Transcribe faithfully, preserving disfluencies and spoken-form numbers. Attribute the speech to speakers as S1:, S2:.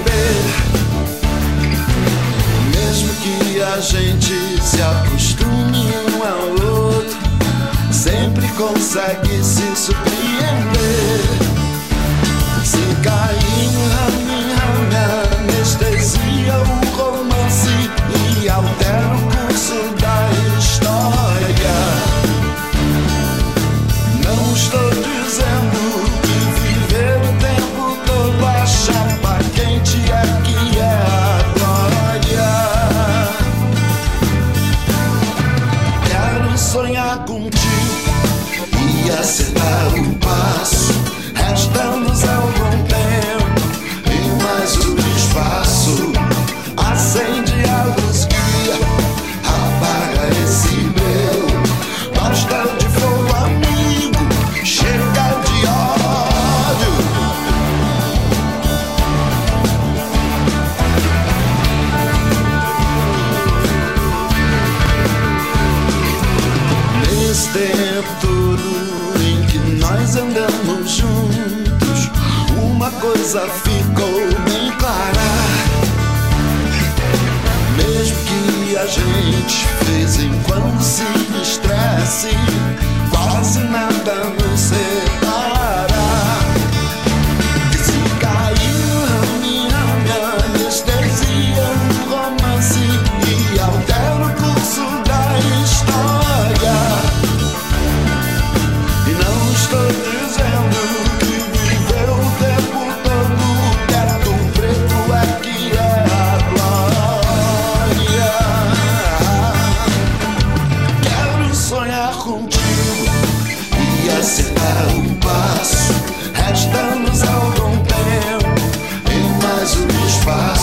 S1: beber. Mesmo que a gente se acostume um ao outro, sempre consegue se surpreender. Se cair no rame-rame, anestesia o romance e altera o curso da história. Não estou dizendo que viver o tempo todo a chapa quente é que é a glória. Quero sonhar contigo e acertar o passo. Resta-nos algum tempo e mais o espaço. Acende a luz guia, apaga esse breu. Basta de fogo, amigo, chega de ódio. Nesse tempo todo em que nós andamos juntos, uma coisa ficou bem clara. Mesmo que a gente de vez em quando se estresse, quase nada nos separa. Que se cair no rame-rame, anestesia um romance e altera o curso da história. E não estou dizendo que viver o tempo todo teto preto é que é a glória. Quero sonhar contigo e acertar o passo. Resta-nos algum tempo e mais um espaço.